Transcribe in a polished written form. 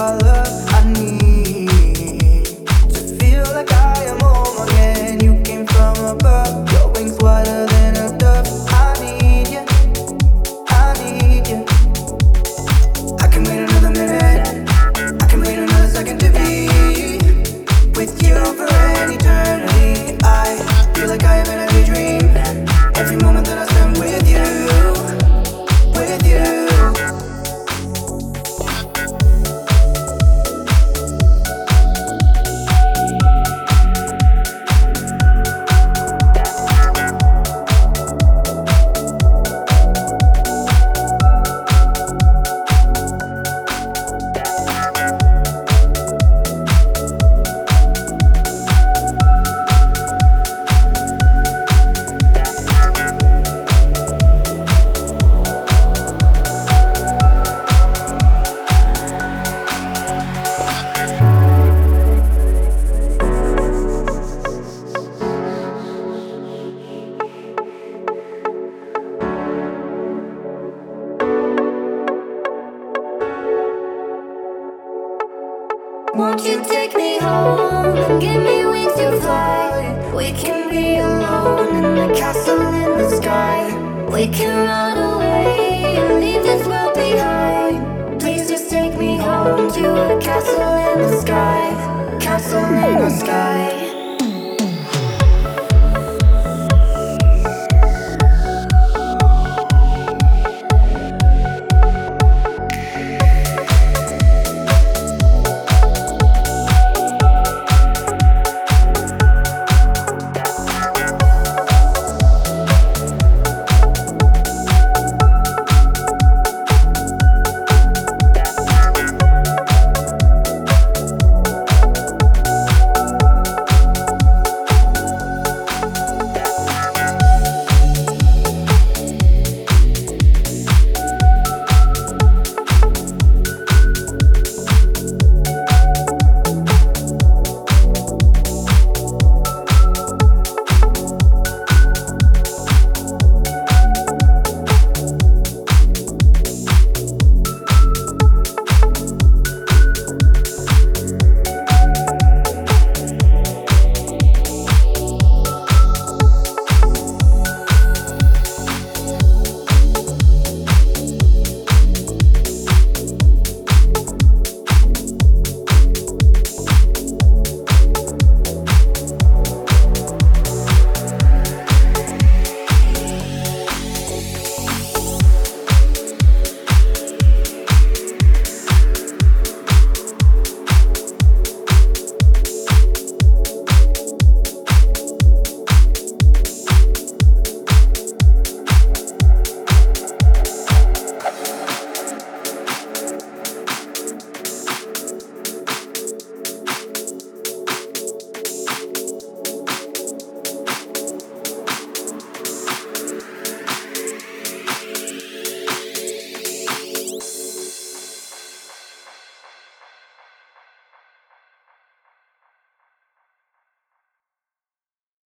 color I need to feel like I am home again. You came from above, your wings wider than a dove. I need you, I need you. I can wait another minute, I can wait another second to be with you for an eternity. I feel like I am in a daydream every moment that I spend with you, with you. Won't you take me home and give me wings to fly? We can be alone in the castle in the sky. We can run away.